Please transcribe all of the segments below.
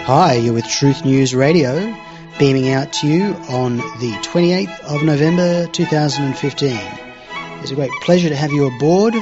Hi, you're with Truth News Radio, beaming out to you on the 28th of November 2015. It's a great pleasure to have you aboard.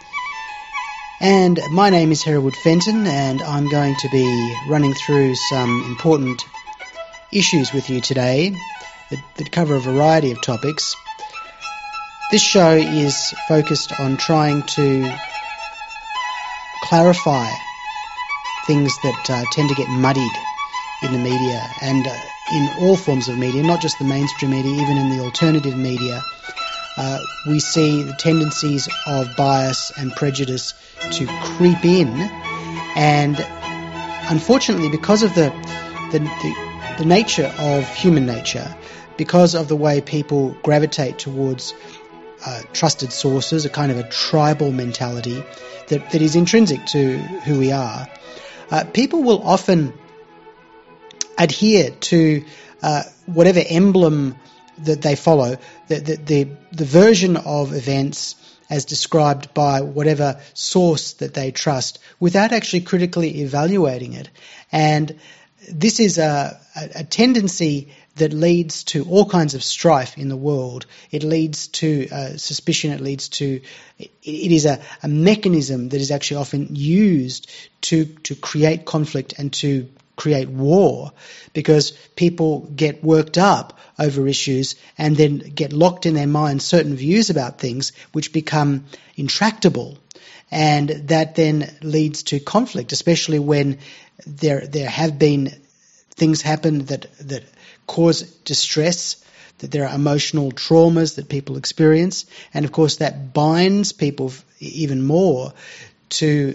And my name is Hereward Fenton, and I'm going to be running through some important issues with you today that cover a variety of topics. This show is focused on trying to clarify things that tend to get muddied in the media and in all forms of media, not just the mainstream media, even in the alternative media. We see the tendencies of bias and prejudice to creep in, and unfortunately, because of the nature of human nature, because of the way people gravitate towards trusted sources, a kind of a tribal mentality that is intrinsic to who we are, people will often adhere to whatever emblem that they follow, the version of events as described by whatever source that they trust, without actually critically evaluating it. And this is a tendency that leads to all kinds of strife in the world. It leads to suspicion. It leads to it is a mechanism that is actually often used to create conflict and to create war, because people get worked up over issues and then get locked in their minds certain views about things which become intractable, and that then leads to conflict, especially when there have been things happen that cause distress, that there are emotional traumas that people experience, and of course that binds people even more to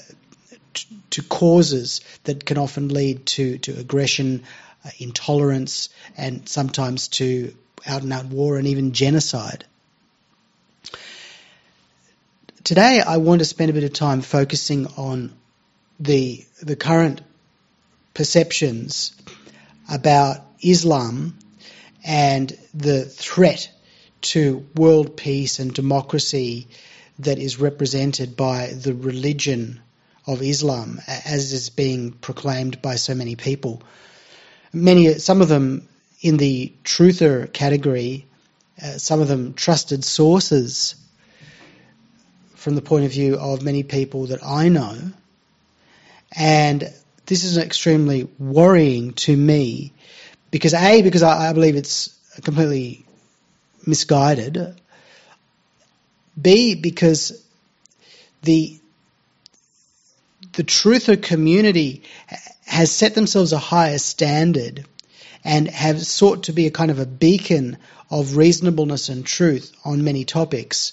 causes that can often lead to aggression, intolerance, and sometimes to out-and-out war and even genocide. Today I want to spend a bit of time focusing on the current perceptions about Islam and the threat to world peace and democracy that is represented by the religion of Islam, as is being proclaimed by so many people. Some of them in the truther category, some of them trusted sources from the point of view of many people that I know. And this is extremely worrying to me because I believe it's completely misguided. B, because the truther community has set themselves a higher standard and have sought to be a kind of a beacon of reasonableness and truth on many topics,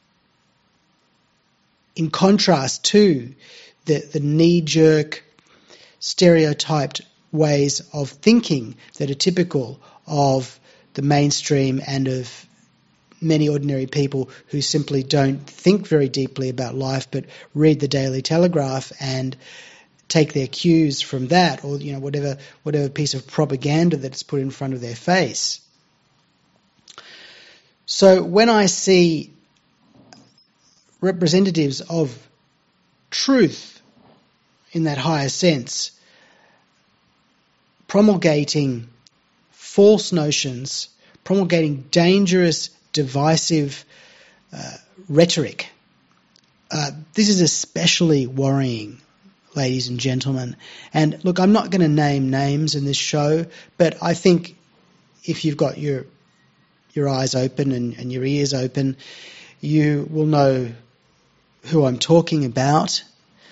in contrast to the knee-jerk, stereotyped ways of thinking that are typical of the mainstream and of many ordinary people who simply don't think very deeply about life but read the Daily Telegraph and take their cues from that, or whatever piece of propaganda that's put in front of their face. So when I see representatives of truth in that higher sense promulgating false notions, promulgating dangerous, divisive rhetoric, this is especially worrying, ladies and gentlemen. And look, I'm not going to name names in this show, but I think if you've got your eyes open and your ears open, you will know who I'm talking about.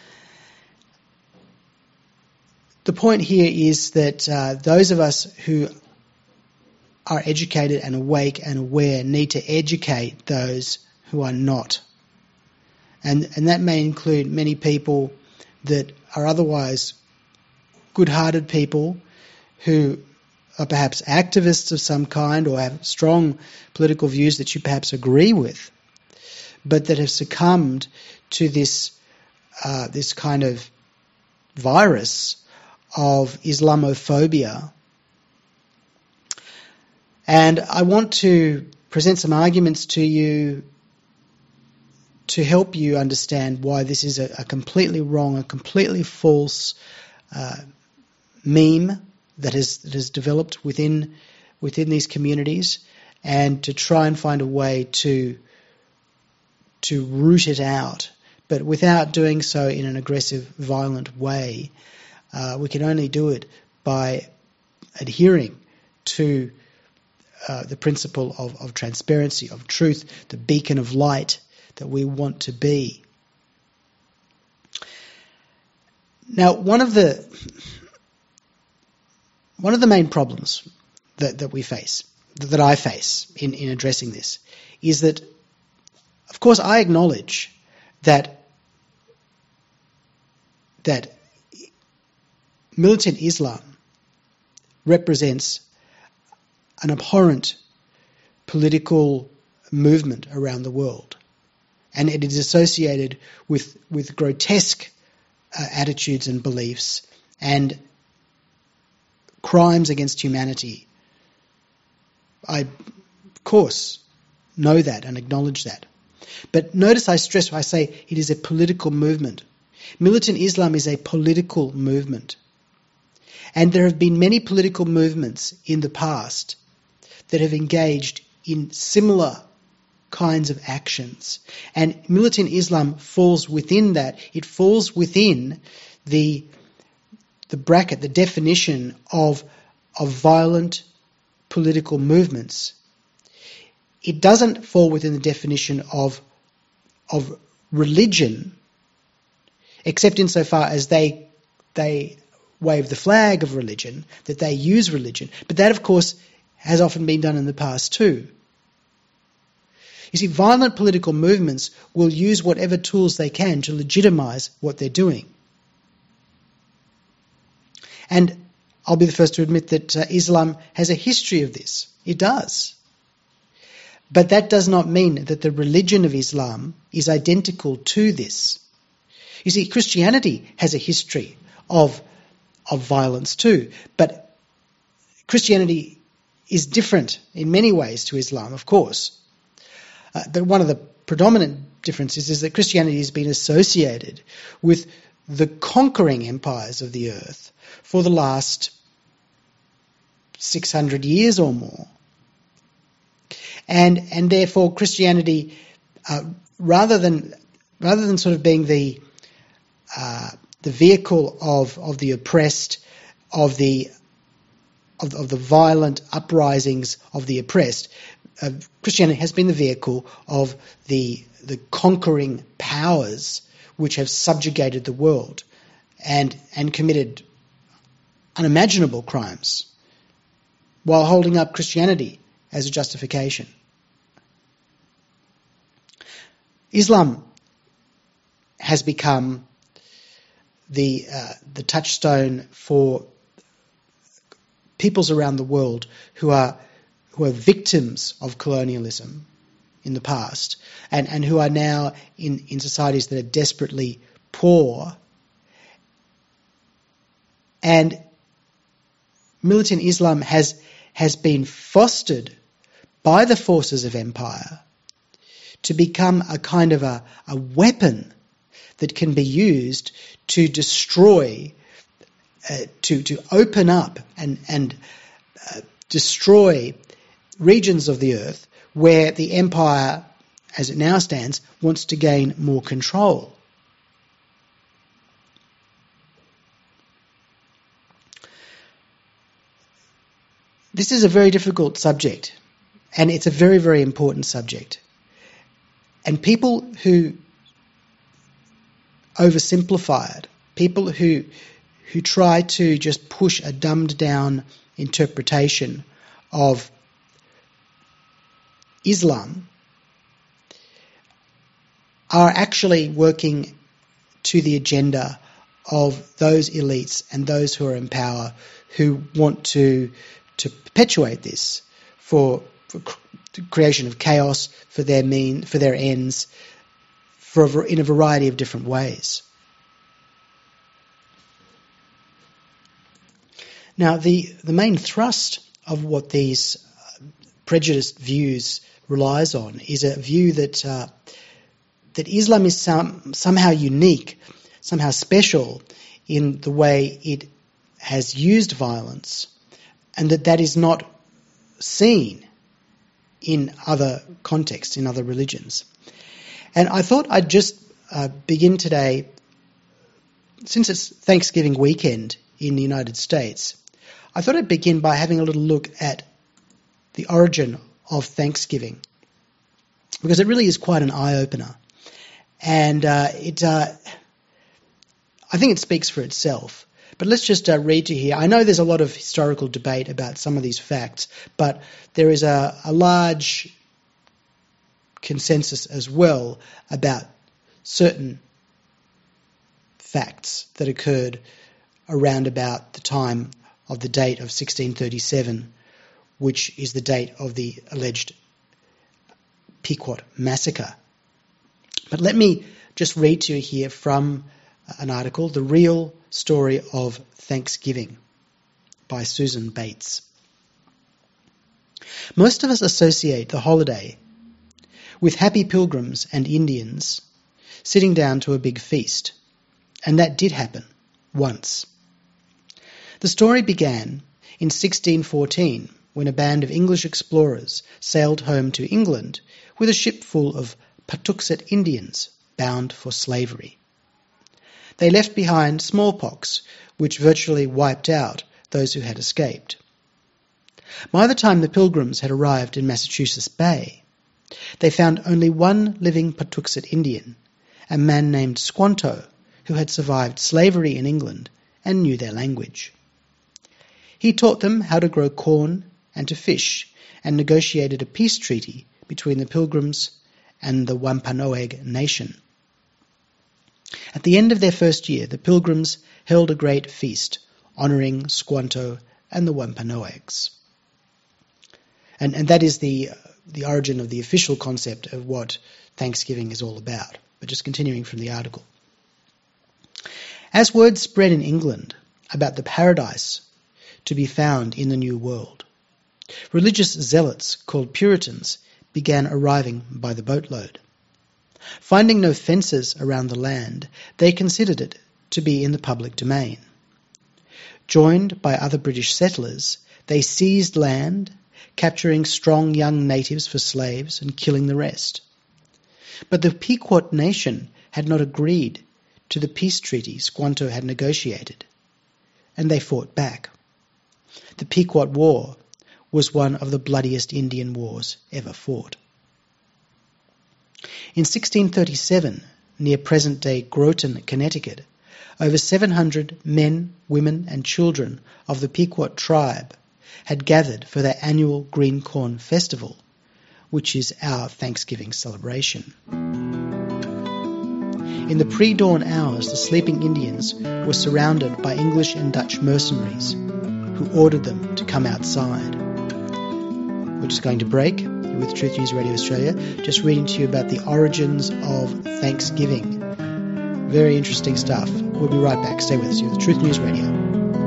The point here is that those of us who are educated and awake and aware need to educate those who are not. And that may include many people that are otherwise good-hearted people who are perhaps activists of some kind or have strong political views that you perhaps agree with, but that have succumbed to this kind of virus of Islamophobia. And I want to present some arguments to you to help you understand why this is a completely wrong, a completely false meme that has developed within these communities, and to try and find a way to root it out, but without doing so in an aggressive, violent way. We can only do it by adhering to the principle of transparency, of truth, the beacon of light that we want to be. Now, one of the main problems that we face, that I face in addressing this, is that, of course, I acknowledge that militant Islam represents an abhorrent political movement around the world, and it is associated with grotesque attitudes and beliefs and crimes against humanity. I, of course, know that and acknowledge that. But notice I say it is a political movement. Militant Islam is a political movement. And there have been many political movements in the past that have engaged in similar kinds of actions. And militant Islam falls within that. It falls within the bracket, the definition of violent political movements. It doesn't fall within the definition of religion, except insofar as they wave the flag of religion, that they use religion. But that, of course, has often been done in the past too. You see, violent political movements will use whatever tools they can to legitimize what they're doing. And I'll be the first to admit that Islam has a history of this. It does. But that does not mean that the religion of Islam is identical to this. You see, Christianity has a history of violence too, but Christianity is different in many ways to Islam, of course. But one of the predominant differences is that Christianity has been associated with the conquering empires of the earth for the last 600 years or more. And therefore Christianity, rather than sort of being the vehicle of the oppressed, of the violent uprisings of the oppressed, Christianity has been the vehicle of the conquering powers which have subjugated the world and committed unimaginable crimes while holding up Christianity as a justification. Islam has become the touchstone for peoples around the world who are victims of colonialism in the past and who are now in societies that are desperately poor. And militant Islam has been fostered by the forces of empire to become a kind of a weapon that can be used to destroy, to open up and destroy regions of the earth where the empire, as it now stands, wants to gain more control. This is a very difficult subject, and it's a very, very important subject. And people who oversimplify it, people who try to just push a dumbed down interpretation of Islam, are actually working to the agenda of those elites and those who are in power who want to perpetuate this for the creation of chaos, for their ends, in a variety of different ways. Now, the main thrust of what these prejudiced views relies on is a view that Islam is somehow unique, somehow special in the way it has used violence, and that is not seen in other contexts, in other religions. And I thought I'd just begin today, since it's Thanksgiving weekend in the United States, I thought I'd begin by having a little look at the origin of Thanksgiving, because it really is quite an eye-opener. And I think it speaks for itself. But let's just read to you here. I know there's a lot of historical debate about some of these facts, but there is a large consensus as well about certain facts that occurred around about the time of the date of 1637, which is the date of the alleged Pequot massacre. But let me just read to you here from an article, The Real Story of Thanksgiving, by Susan Bates. Most of us associate the holiday with happy pilgrims and Indians sitting down to a big feast, and that did happen once. The story began in 1614 when a band of English explorers sailed home to England with a ship full of Patuxet Indians bound for slavery. They left behind smallpox, which virtually wiped out those who had escaped. By the time the Pilgrims had arrived in Massachusetts Bay, they found only one living Patuxet Indian, a man named Squanto, who had survived slavery in England and knew their language. He taught them how to grow corn and to fish, and negotiated a peace treaty between the Pilgrims and the Wampanoag Nation. At the end of their first year, the Pilgrims held a great feast, honouring Squanto and the Wampanoags. And that is the origin of the official concept of what Thanksgiving is all about. But just continuing from the article. As word spread in England about the paradise to be found in the New World, religious zealots called Puritans began arriving by the boatload. Finding no fences around the land, they considered it to be in the public domain. Joined by other British settlers, they seized land, capturing strong young natives for slaves and killing the rest. But the Pequot nation had not agreed to the peace treaty Squanto had negotiated, and they fought back. The Pequot War was one of the bloodiest Indian wars ever fought. In 1637, near present-day Groton, Connecticut, over 700 men, women and children of the Pequot tribe had gathered for their annual Green Corn Festival, which is our Thanksgiving celebration. In the pre-dawn hours, the sleeping Indians were surrounded by English and Dutch mercenaries who ordered them to come outside. We're just going to break with Truth News Radio Australia, just reading to you about the origins of Thanksgiving. Very interesting stuff. We'll be right back. Stay with us here with Truth News Radio.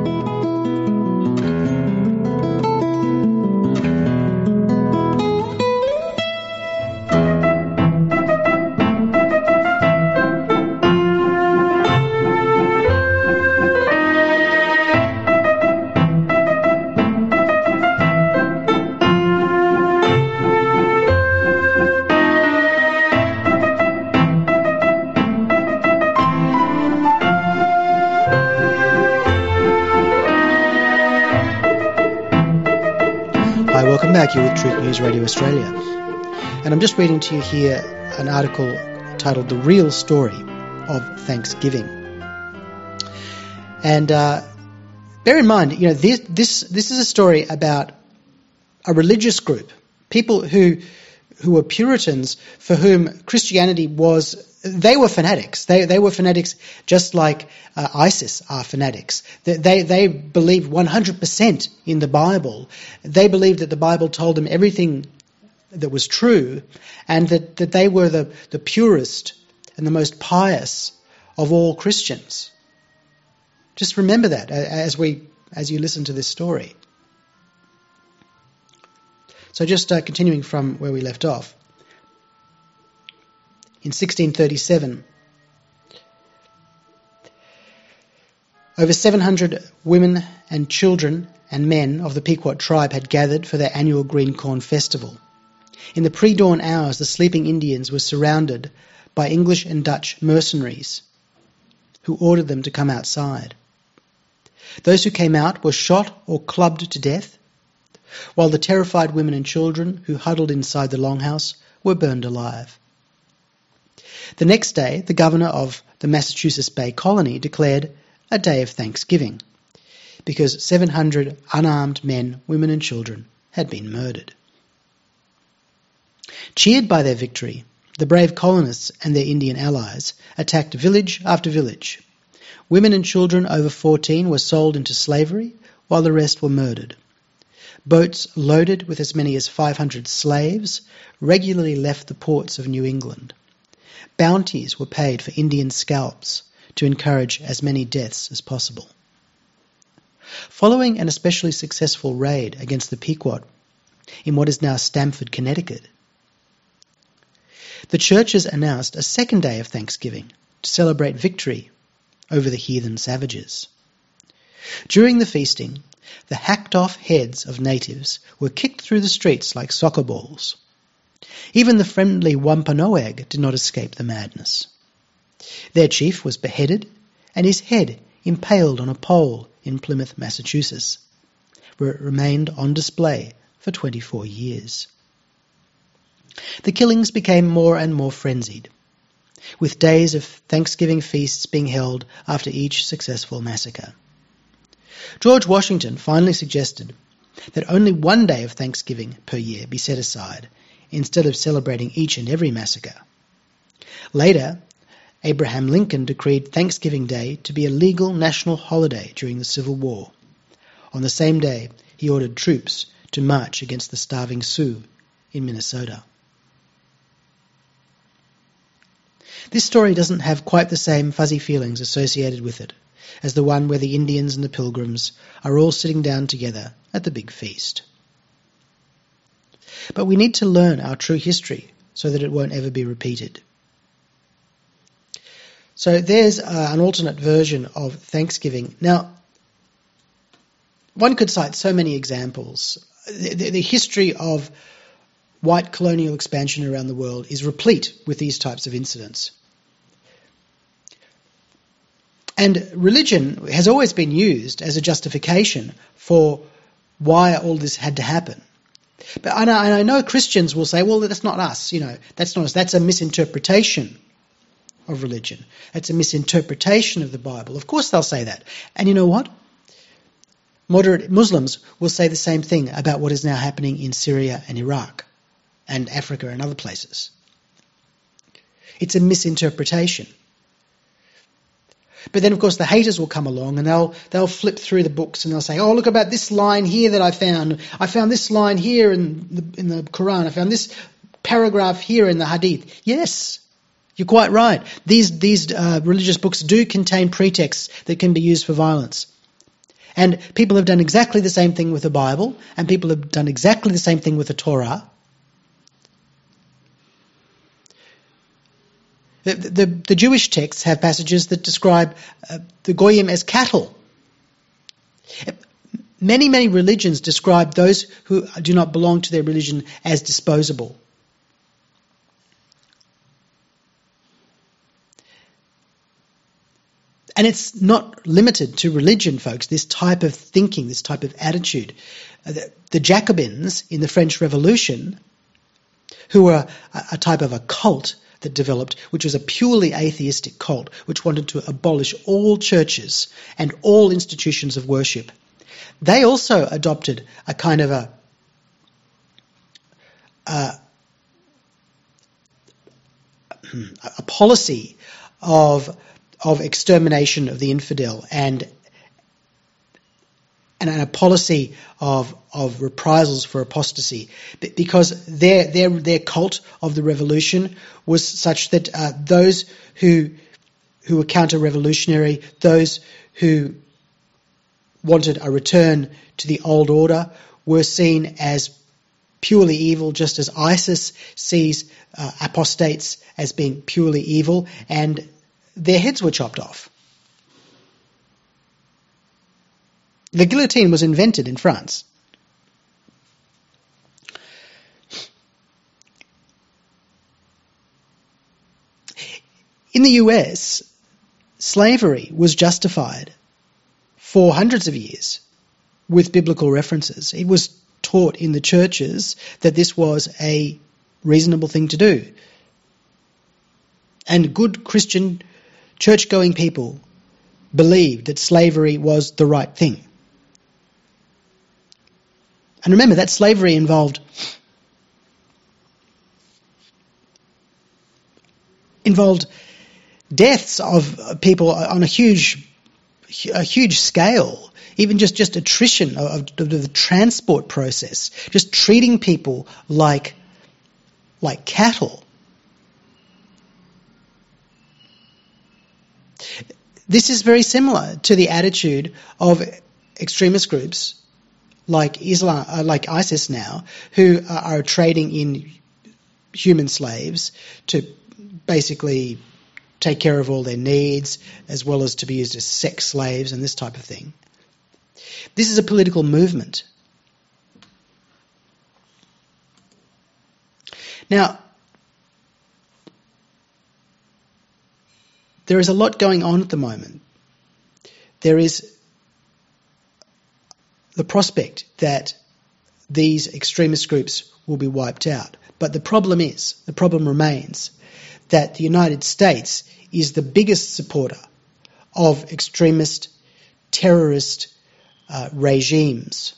Welcome back. You're with Truth News Radio Australia. And I'm just reading to you here an article titled The Real Story of Thanksgiving. And bear in mind, this is a story about a religious group, people who were Puritans for whom Christianity they were fanatics. They were fanatics just like ISIS are fanatics. They believed 100% in the Bible. They believed that the Bible told them everything that was true, and that they were the purest and the most pious of all Christians. Just remember that as you listen to this story. So just continuing from where we left off. In 1637, Over 700 women and children and men of the Pequot tribe had gathered for their annual green corn festival. In the pre-dawn hours, the sleeping Indians were surrounded by English and Dutch mercenaries who ordered them to come outside. Those who came out were shot or clubbed to death, while the terrified women and children who huddled inside the longhouse were burned alive. The next day, the governor of the Massachusetts Bay Colony declared a day of thanksgiving, because 700 unarmed men, women and children had been murdered. Cheered by their victory, the brave colonists and their Indian allies attacked village after village. Women and children over 14 were sold into slavery, while the rest were murdered. Boats loaded with as many as 500 slaves regularly left the ports of New England. Bounties were paid for Indian scalps to encourage as many deaths as possible. Following an especially successful raid against the Pequot in what is now Stamford, Connecticut, the churches announced a second day of thanksgiving to celebrate victory over the heathen savages. During the feasting, the hacked-off heads of natives were kicked through the streets like soccer balls. Even the friendly Wampanoag did not escape the madness. Their chief was beheaded and his head impaled on a pole in Plymouth, Massachusetts, where it remained on display for 24 years. The killings became more and more frenzied, with days of Thanksgiving feasts being held after each successful massacre. George Washington finally suggested that only one day of Thanksgiving per year be set aside, instead of celebrating each and every massacre. Later, Abraham Lincoln decreed Thanksgiving Day to be a legal national holiday during the Civil War. On the same day, he ordered troops to march against the starving Sioux in Minnesota. This story doesn't have quite the same fuzzy feelings associated with it as the one where the Indians and the Pilgrims are all sitting down together at the big feast. But we need to learn our true history so that it won't ever be repeated. So there's an alternate version of Thanksgiving. Now, one could cite so many examples. The history of white colonial expansion around the world is replete with these types of incidents. And religion has always been used as a justification for why all this had to happen. But I know Christians will say, well, that's not us, that's not us. That's a misinterpretation of religion. It's a misinterpretation of the Bible. Of course they'll say that. And you know what? Moderate Muslims will say the same thing about what is now happening in Syria and Iraq and Africa and other places. It's a misinterpretation. But then, of course, the haters will come along and they'll flip through the books and they'll say, oh, look about this line here that I found. I found this line here in the Quran. I found this paragraph here in the Hadith. Yes, you're quite right. These religious books do contain pretexts that can be used for violence. And people have done exactly the same thing with the Bible, and people have done exactly the same thing with the Torah. The Jewish texts have passages that describe the Goyim as cattle. Many, many religions describe those who do not belong to their religion as disposable. And it's not limited to religion, folks, this type of thinking, this type of attitude. The Jacobins in the French Revolution, who were a type of a cult that developed, which was a purely atheistic cult, which wanted to abolish all churches and all institutions of worship. They also adopted a kind of a policy of extermination of the infidel and a policy of reprisals for apostasy, because their cult of the revolution was such that those who were counter-revolutionary, those who wanted a return to the old order, were seen as purely evil, just as ISIS sees apostates as being purely evil, and their heads were chopped off. The guillotine was invented in France. In the US, slavery was justified for hundreds of years with biblical references. It was taught in the churches that this was a reasonable thing to do. And good Christian church-going people believed that slavery was the right thing. And remember, that slavery involved deaths of people on a huge scale, even just attrition of the transport process, just treating people like cattle. This is very similar to the attitude of extremist groups like Islam, like ISIS now, who are trading in human slaves to basically take care of all their needs, as well as to be used as sex slaves and this type of thing. This is a political movement. Now, there is a lot going on at the moment. There is the prospect that these extremist groups will be wiped out. But the problem remains, that the United States is the biggest supporter of extremist, terrorist regimes.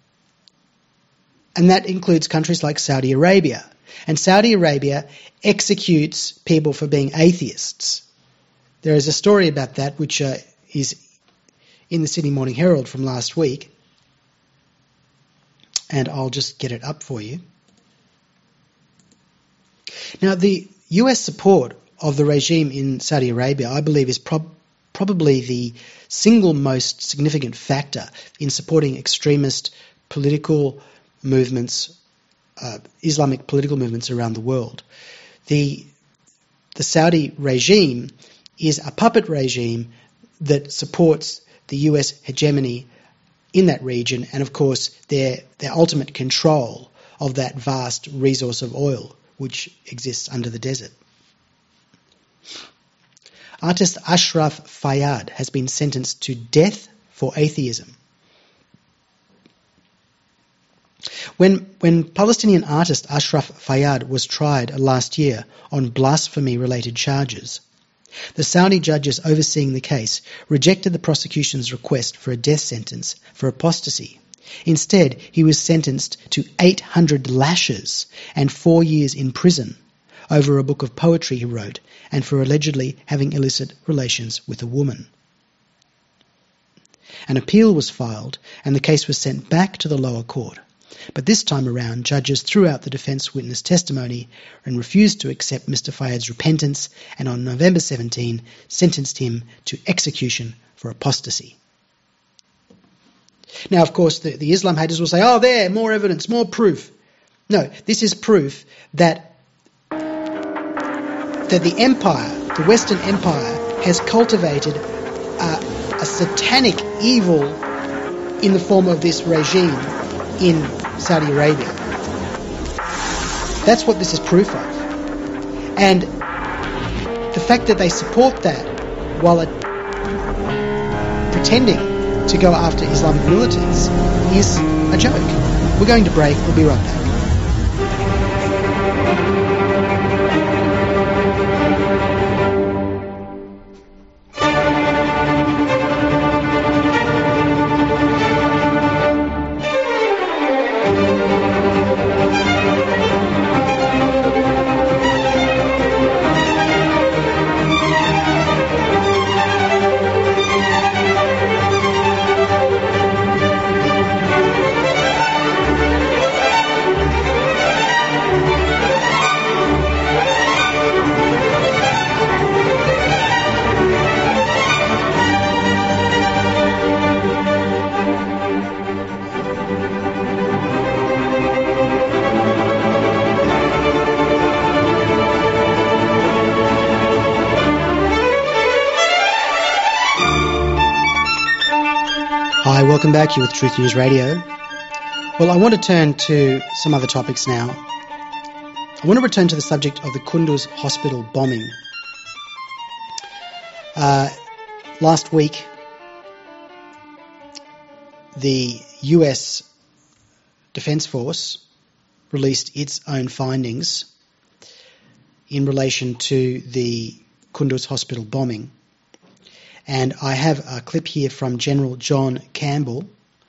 And that includes countries like Saudi Arabia. And Saudi Arabia executes people for being atheists. There is a story about that which is in the Sydney Morning Herald from last week. And I'll just get it up for you. Now, the US support of the regime in Saudi Arabia, I believe, is probably the single most significant factor in supporting extremist political movements, Islamic political movements around the world. The Saudi regime is a puppet regime that supports the US hegemony in that region and, of course, their ultimate control of that vast resource of oil which exists under the desert. Artist Ashraf Fayyad has been sentenced to death for atheism. When Palestinian artist Ashraf Fayyad was tried last year on blasphemy-related charges, the Saudi judges overseeing the case rejected the prosecution's request for a death sentence for apostasy. Instead, he was sentenced to 800 lashes and 4 years in prison over a book of poetry he wrote and for allegedly having illicit relations with a woman. An appeal was filed and the case was sent back to the lower court. But this time around, judges threw out the defence witness testimony and refused to accept Mr. Fayyad's repentance, and on November 17 sentenced him to execution for apostasy. Now, of course, the Islam haters will say, oh, there, more evidence, more proof. No, this is proof that the empire, the Western Empire, has cultivated a satanic evil in the form of this regime in Saudi Arabia. That's what this is proof of. And the fact that they support that while pretending to go after Islamic militants is a joke. We're going to break. We'll be right back. Hi, welcome back. You're with Truth News Radio. Well, I want to turn to some other topics now. I want to return to the subject of the Kunduz hospital bombing. Last week, the US Defence Force released its own findings in relation to the Kunduz hospital bombing. And I have a clip here from General John Campbell.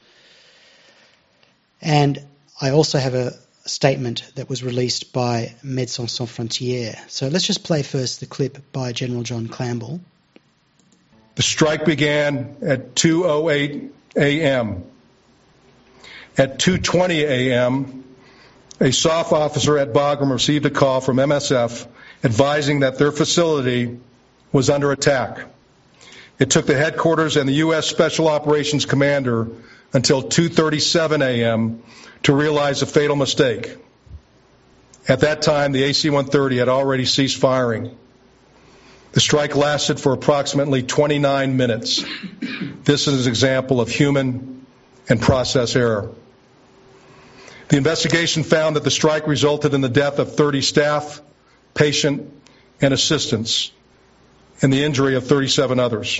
And I also have a statement that was released by Médecins Sans Frontières. So let's just play first the clip by General John Campbell. The strike began at 2:08 a.m. At 2:20 a.m., a SOF officer at Bagram received a call from MSF advising that their facility was under attack. It took the headquarters and the U.S. Special Operations Commander until 2:37 a.m. to realize the fatal mistake. At that time, the AC-130 had already ceased firing. The strike lasted for approximately 29 minutes. This is an example of human and process error. The investigation found that the strike resulted in the death of 30 staff, patient, and assistants, and the injury of 37 others.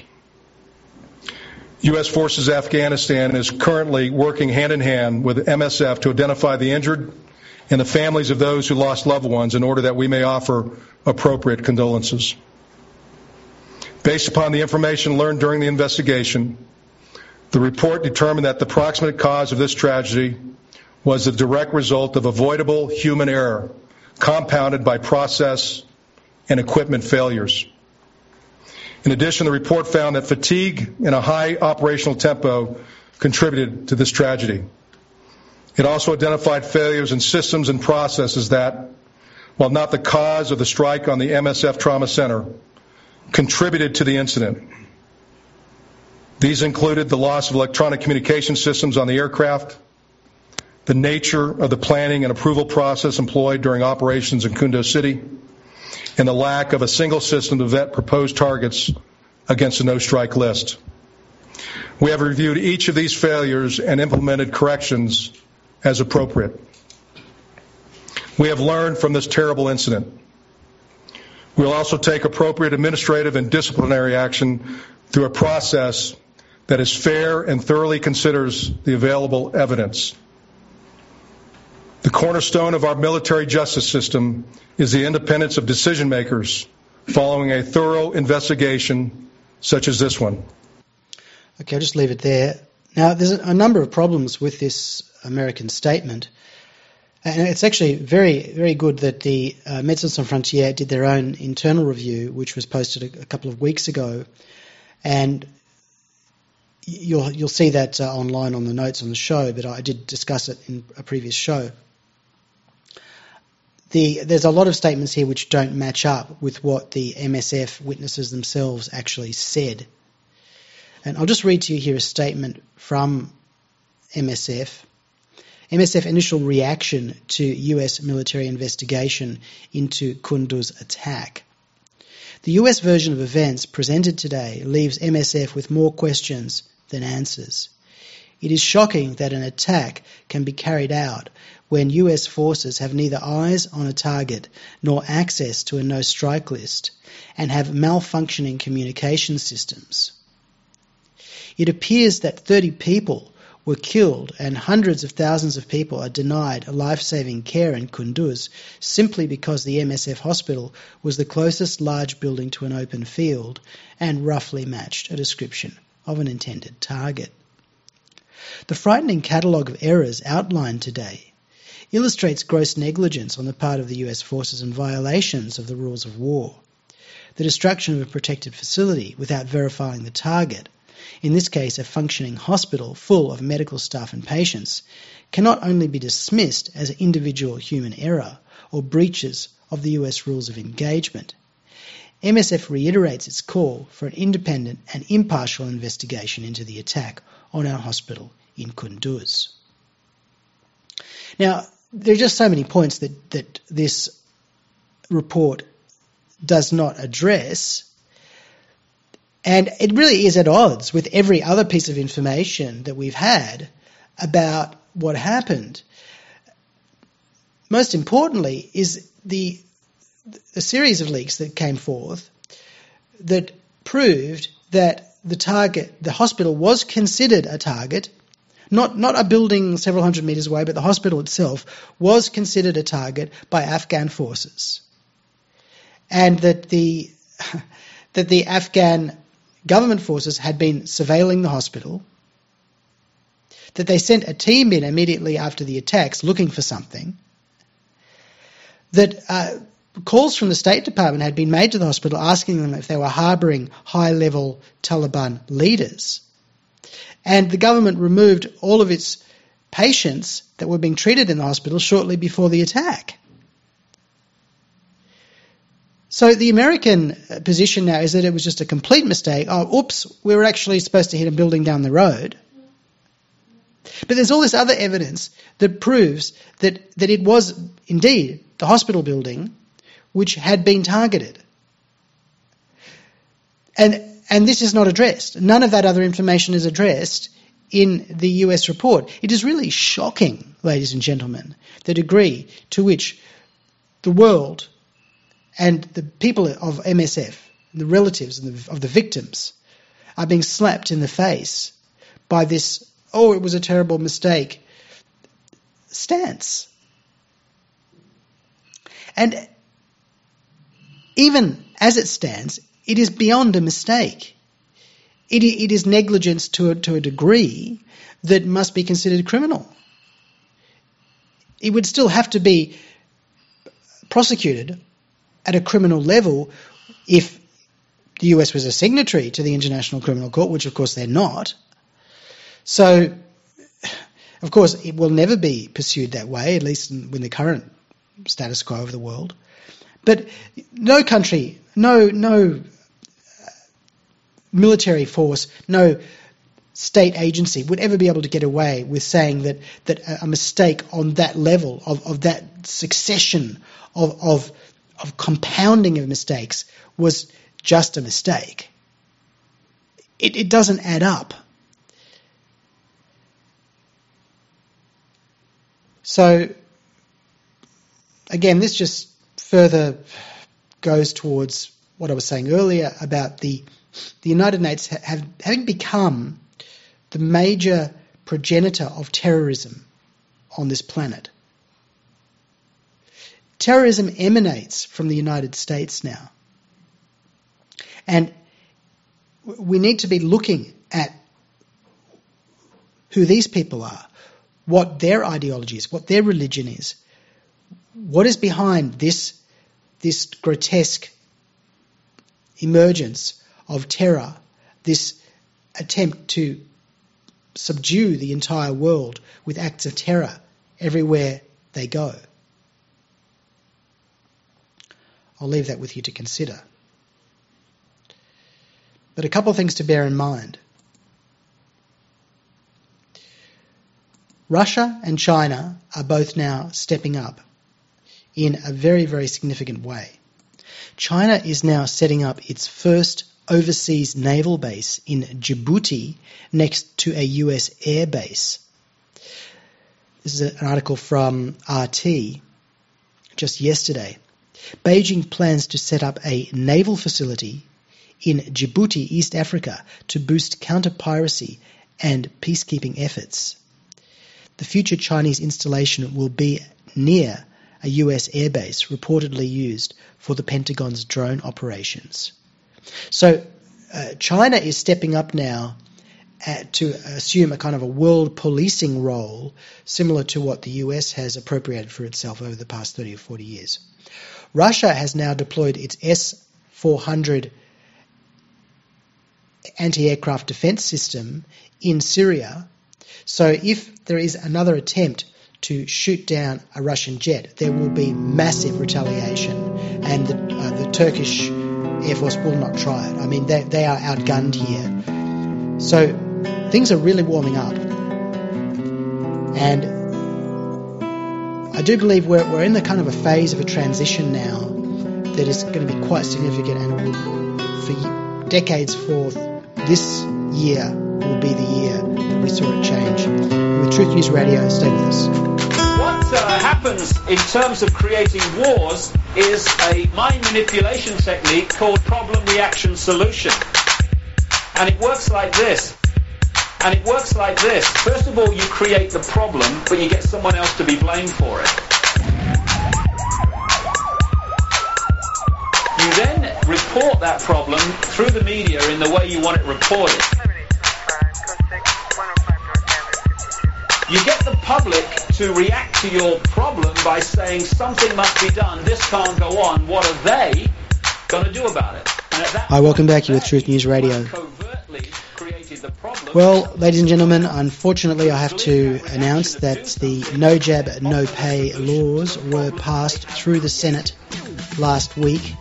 U.S. Forces Afghanistan is currently working hand-in-hand with MSF to identify the injured and the families of those who lost loved ones in order that we may offer appropriate condolences. Based upon the information learned during the investigation, the report determined that the proximate cause of this tragedy was the direct result of avoidable human error, compounded by process and equipment failures. In addition, the report found that fatigue and a high operational tempo contributed to this tragedy. It also identified failures in systems and processes that, while not the cause of the strike on the MSF Trauma Center, contributed to the incident. These included the loss of electronic communication systems on the aircraft, the nature of the planning and approval process employed during operations in Kunduz City, and the lack of a single system to vet proposed targets against a no-strike list. We have reviewed each of these failures and implemented corrections as appropriate. We have learned from this terrible incident. We will also take appropriate administrative and disciplinary action through a process that is fair and thoroughly considers the available evidence. The cornerstone of our military justice system is the independence of decision makers following a thorough investigation such as this one. Okay, I'll just leave it there. Now, there's a number of problems with this American statement. And it's actually very, very good that the Médecins Sans Frontières did their own internal review, which was posted a couple of weeks ago. And you'll see that online on the notes on the show, but I did discuss it in a previous show. There's a lot of statements here which don't match up with what the MSF witnesses themselves actually said. And I'll just read to you here a statement from MSF. MSF initial reaction to US military investigation into Kunduz attack. The US version of events presented today leaves MSF with more questions than answers. It is shocking that an attack can be carried out when US forces have neither eyes on a target nor access to a no-strike list and have malfunctioning communication systems. It appears that 30 people were killed and hundreds of thousands of people are denied life-saving care in Kunduz simply because the MSF hospital was the closest large building to an open field and roughly matched a description of an intended target. The frightening catalogue of errors outlined today illustrates gross negligence on the part of the US forces and violations of the rules of war. The destruction of a protected facility without verifying the target, in this case a functioning hospital full of medical staff and patients, cannot only be dismissed as individual human error or breaches of the US rules of engagement. MSF reiterates its call for an independent and impartial investigation into the attack on our hospital in Kunduz. Now, there are just so many points that this report does not address. And it really is at odds with every other piece of information that we've had about what happened. Most importantly is the series of leaks that came forth that proved that the hospital was considered a target, not a building several hundred metres away, but the hospital itself was considered a target by Afghan forces. And that the Afghan government forces had been surveilling the hospital, that they sent a team in immediately after the attacks looking for something, that calls from the State Department had been made to the hospital asking them if they were harbouring high-level Taliban leaders. And the government removed all of its patients that were being treated in the hospital shortly before the attack. So the American position now is that it was just a complete mistake. Oh, oops, we were actually supposed to hit a building down the road. But there's all this other evidence that proves that it was indeed the hospital building which had been targeted. And this is not addressed. None of that other information is addressed in the US report. It is really shocking, ladies and gentlemen, the degree to which the world and the people of MSF, the relatives of the victims, are being slapped in the face by this, oh, it was a terrible mistake, stance. And even as it stands, it is beyond a mistake. It is negligence to a degree that must be considered criminal. It would still have to be prosecuted at a criminal level if the US was a signatory to the International Criminal Court, which of course they're not. So, of course, it will never be pursued that way, at least in the current status quo of the world. But no country, no military force, no state agency would ever be able to get away with saying that a mistake on that level, of that succession of compounding of mistakes was just a mistake. It doesn't add up. So, again, this just further goes towards what I was saying earlier about the United States having become the major progenitor of terrorism on this planet. Terrorism emanates from the United States now. And we need to be looking at who these people are, what their ideology is, what their religion is, what is behind this grotesque emergence of terror, this attempt to subdue the entire world with acts of terror everywhere they go. I'll leave that with you to consider. But a couple of things to bear in mind. Russia and China are both now stepping up in a very, very significant way. China is now setting up its first overseas naval base in Djibouti next to a US air base. This is an article from RT just yesterday. Beijing plans to set up a naval facility in Djibouti, East Africa, to boost counter-piracy and peacekeeping efforts. The future Chinese installation will be near a US airbase reportedly used for the Pentagon's drone operations. So China is stepping up now to assume a kind of a world policing role similar to what the US has appropriated for itself over the past 30 or 40 years. Russia has now deployed its S-400 anti-aircraft defense system in Syria. So if there is another attempt to shoot down a Russian jet, there will be massive retaliation, and the Turkish Air Force will not try it. I mean, they are outgunned here. So things are really warming up. And I do believe we're in the kind of a phase of a transition now that is going to be quite significant and will, for decades forth, this year will be the year that we saw it change. With Truth News Radio, stay with us. What happens in terms of creating wars is a mind manipulation technique called problem, reaction, solution. And it works like this. First of all, you create the problem, but you get someone else to be blamed for it. You then report that problem through the media in the way you want it reported. You get the public to react to your problem by saying something must be done, this can't go on, what are they going to do about it? Hi, welcome back. You're with Truth News Radio. Well, ladies and gentlemen, unfortunately I have to announce that the No Jab, No Pay laws were passed through the Senate last week.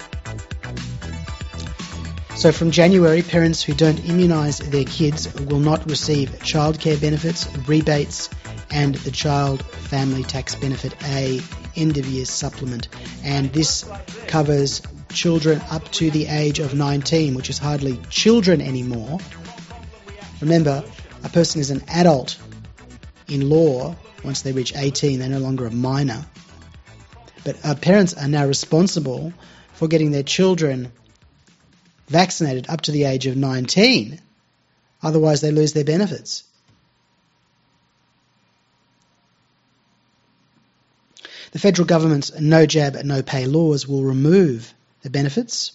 So from January, parents who don't immunise their kids will not receive childcare benefits, rebates, and the Child Family Tax Benefit A end-of-year supplement. And this covers children up to the age of 19, which is hardly children anymore. Remember, a person is an adult in law once they reach 18. They're no longer a minor. But parents are now responsible for getting their children vaccinated up to the age of 19. Otherwise, they lose their benefits. The federal government's No Jab, No Pay laws will remove the benefits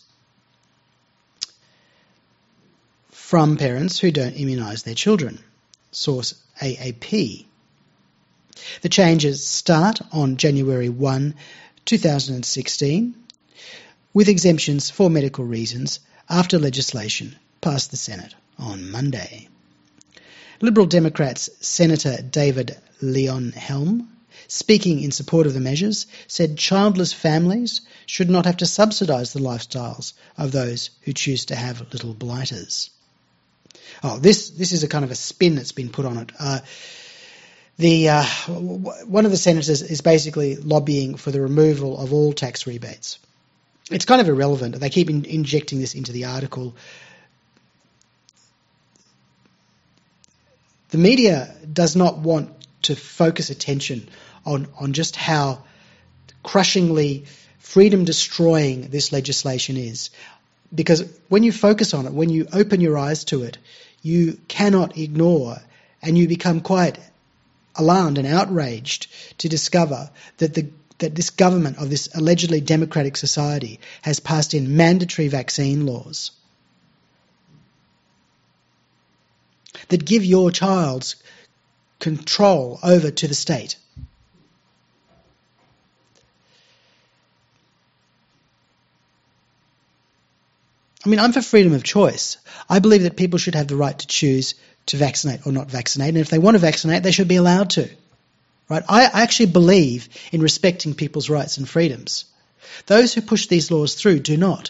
from parents who don't immunise their children. Source AAP. The changes start on January 1, 2016, with exemptions for medical reasons after legislation passed the Senate on Monday. Liberal Democrats Senator David Leon Helm, speaking in support of the measures, said childless families should not have to subsidise the lifestyles of those who choose to have little blighters. Oh, this is a kind of a spin that's been put on it. One of the senators is basically lobbying for the removal of all tax rebates. It's kind of irrelevant. They keep injecting this into the article. The media does not want to focus attention on just how crushingly freedom-destroying this legislation is. Because when you focus on it, when you open your eyes to it, you cannot ignore, and you become quite alarmed and outraged to discover that this government of this allegedly democratic society has passed in mandatory vaccine laws that give your child's control over to the state. I mean, I'm for freedom of choice. I believe that people should have the right to choose to vaccinate or not vaccinate, and if they want to vaccinate, they should be allowed to. Right? I actually believe in respecting people's rights and freedoms. Those who push these laws through do not.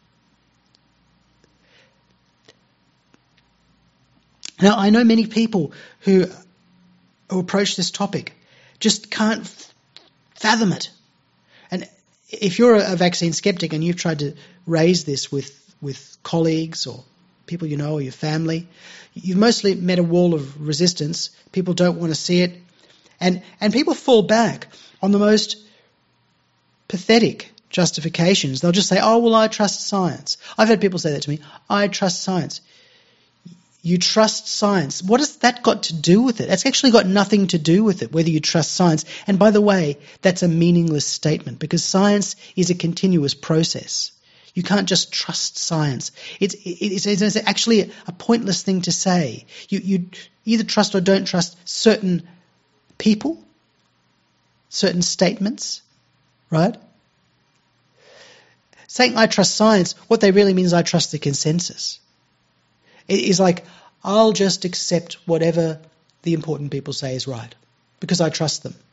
Now, I know many people who approach this topic just can't fathom it. And if you're a vaccine skeptic and you've tried to raise this with colleagues or people you know or your family, you've mostly met a wall of resistance. People don't want to see it. And people fall back on the most pathetic justifications. They'll just say, oh, well, I trust science. I've had people say that to me. I trust science. You trust science. What has that got to do with it? It's actually got nothing to do with it, whether you trust science. And by the way, that's a meaningless statement because science is a continuous process. You can't just trust science. It's actually a pointless thing to say. You either trust or don't trust certain people, certain statements, right? Saying I trust science, what they really mean is I trust the consensus. It is like, I'll just accept whatever the important people say is right because I trust them.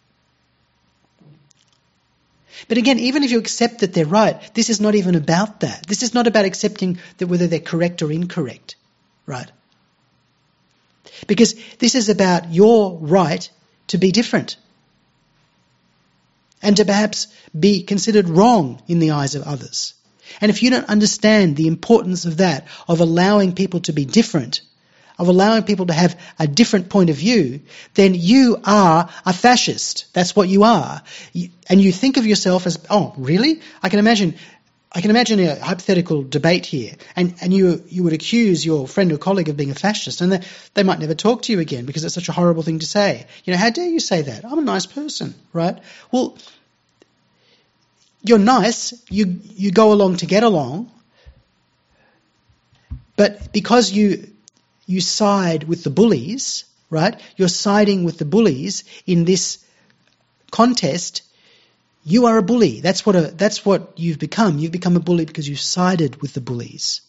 But again, even if you accept that they're right, this is not even about that. This is not about accepting that whether they're correct or incorrect, right? Because this is about your right to be different and to perhaps be considered wrong in the eyes of others. And if you don't understand the importance of that, of allowing people to be different, of allowing people to have a different point of view, then you are a fascist. That's what you are. And you think of yourself as, oh, really? I can imagine a hypothetical debate here, and you would accuse your friend or colleague of being a fascist, and they might never talk to you again because it's such a horrible thing to say. How dare you say that? I'm a nice person, right? Well, you're nice, you go along to get along, but because you side with the bullies, right? You're siding with the bullies in this contest. You are a bully. That's what you've become. You've become a bully because you've sided with the bullies.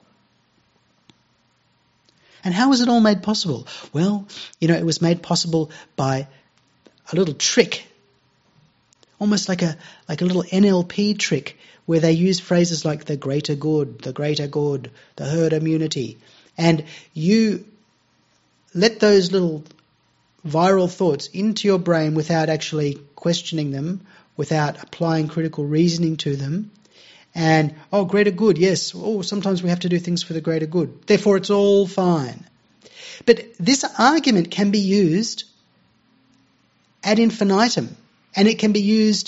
And how was it all made possible? Well, it was made possible by a little trick, almost like a little NLP trick, where they use phrases like the greater good, the herd immunity. And you let those little viral thoughts into your brain without actually questioning them, without applying critical reasoning to them. And, oh, greater good, yes. Oh, sometimes we have to do things for the greater good. Therefore, it's all fine. But this argument can be used ad infinitum, and it can be used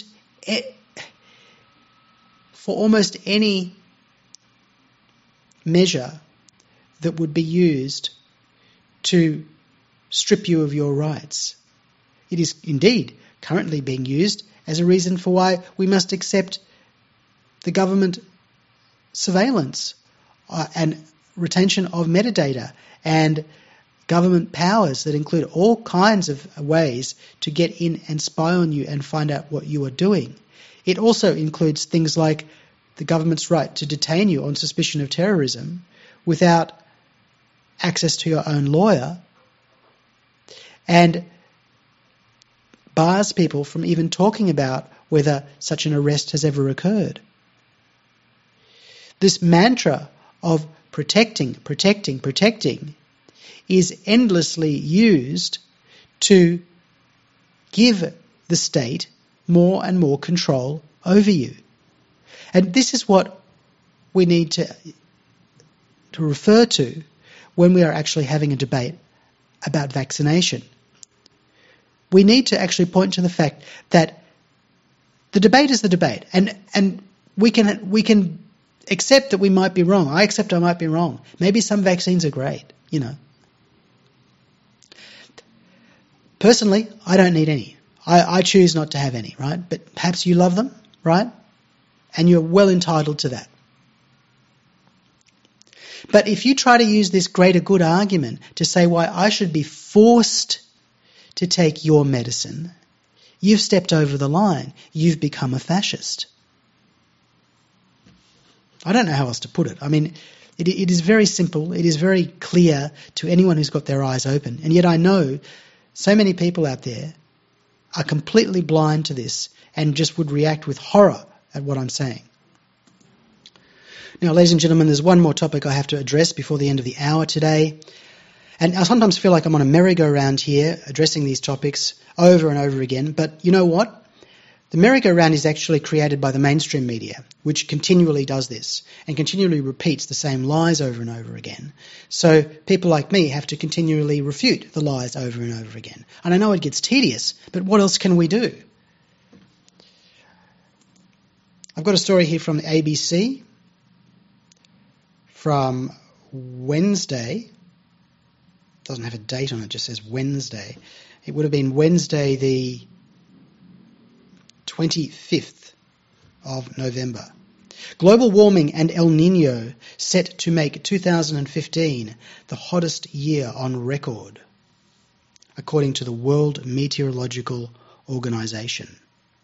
for almost any measure that would be used to strip you of your rights. It is indeed currently being used as a reason for why we must accept the government surveillance and retention of metadata and government powers that include all kinds of ways to get in and spy on you and find out what you are doing. It also includes things like the government's right to detain you on suspicion of terrorism without access to your own lawyer, and bars people from even talking about whether such an arrest has ever occurred. This mantra of protecting is endlessly used to give the state more and more control over you. And this is what we need to refer to when we are actually having a debate about vaccination. We need to actually point to the fact that the debate is the debate, and we can accept that we might be wrong. I accept I might be wrong. Maybe some vaccines are great, Personally, I don't need any. I choose not to have any, right? But perhaps you love them, right? And you're well entitled to that. But if you try to use this greater good argument to say why I should be forced to take your medicine, you've stepped over the line. You've become a fascist. I don't know how else to put it. I mean, it is very simple. It is very clear to anyone who's got their eyes open. And yet I know so many people out there are completely blind to this and just would react with horror at what I'm saying. Now, ladies and gentlemen, there's one more topic I have to address before the end of the hour today. And I sometimes feel like I'm on a merry-go-round here, addressing these topics over and over again. But you know what? The merry-go-round is actually created by the mainstream media, which continually does this and continually repeats the same lies over and over again. So people like me have to continually refute the lies over and over again. And I know it gets tedious, but what else can we do? I've got a story here from the ABC from Wednesday. Doesn't have a date on it, just says Wednesday. It would have been Wednesday the 25th of November. Global warming and El Nino set to make 2015 the hottest year on record, according to the World Meteorological Organization.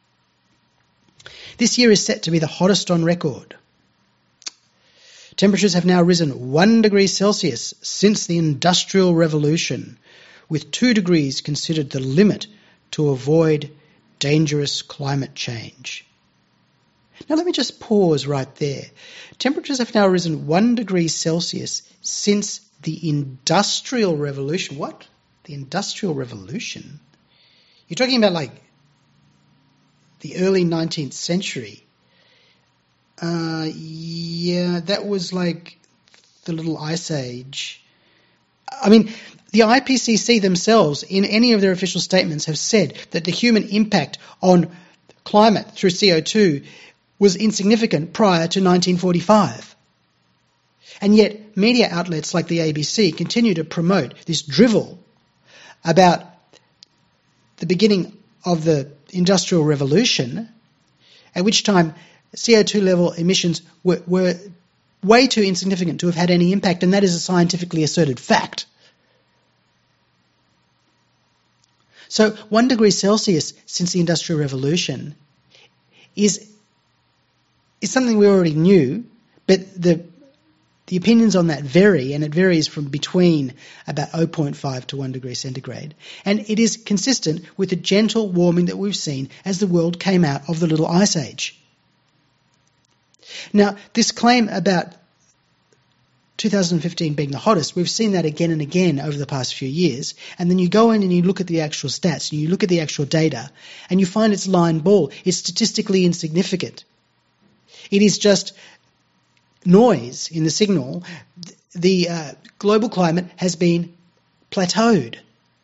This year is set to be the hottest on record. Temperatures have now risen 1 degree Celsius since the Industrial Revolution, with 2 degrees considered the limit to avoid dangerous climate change. Now let me just pause right there. Temperatures have now risen 1 degree Celsius since the Industrial Revolution. What? The Industrial Revolution? You're talking about like the early 19th century. Yeah, that was like the little ice age. I mean, the IPCC themselves, in any of their official statements, have said that the human impact on climate through CO2 was insignificant prior to 1945. And yet media outlets like the ABC continue to promote this drivel about the beginning of the Industrial Revolution, at which time CO2 level emissions were way too insignificant to have had any impact, and that is a scientifically asserted fact. So 1 degree Celsius since the Industrial Revolution is something we already knew, but the opinions on that vary, and it varies from between about 0.5 to 1 degree centigrade. And it is consistent with the gentle warming that we've seen as the world came out of the little ice age. Now, this claim about 2015 being the hottest, we've seen that again and again over the past few years. And then you go in and you look at the actual stats, and you look at the actual data, and you find it's line ball. It's statistically insignificant. It is just noise in the signal. The global climate has been plateaued.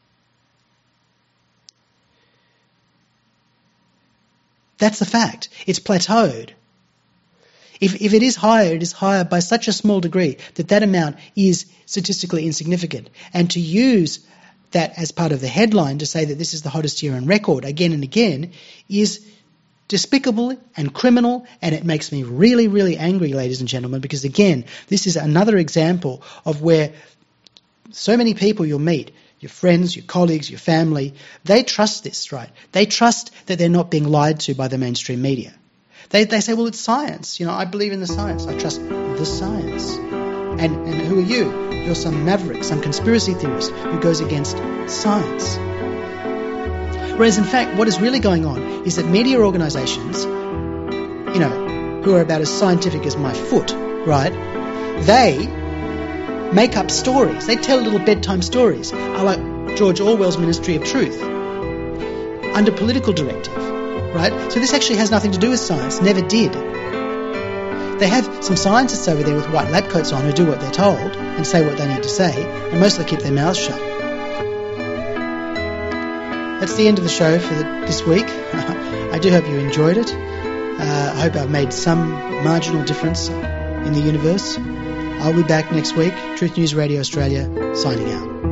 That's the fact. It's plateaued. If it is higher by such a small degree that amount is statistically insignificant. And to use that as part of the headline to say that this is the hottest year on record again and again is despicable and criminal, and it makes me really, really angry, ladies and gentlemen, because again, this is another example of where so many people you'll meet, your friends, your colleagues, your family, they trust this, right? They trust that they're not being lied to by the mainstream media. They say, well, it's science. I believe in the science. I trust the science. And who are you? You're some maverick, some conspiracy theorist who goes against science. Whereas, in fact, what is really going on is that media organisations, who are about as scientific as my foot, right, they make up stories. They tell little bedtime stories, like George Orwell's Ministry of Truth, under political directive, right? So this actually has nothing to do with science, never did. They have some scientists over there with white lab coats on who do what they're told and say what they need to say, and mostly keep their mouths shut. That's the end of the show for this week. I do hope you enjoyed it. I hope I've made some marginal difference in the universe. I'll be back next week. Truth News Radio Australia, signing out.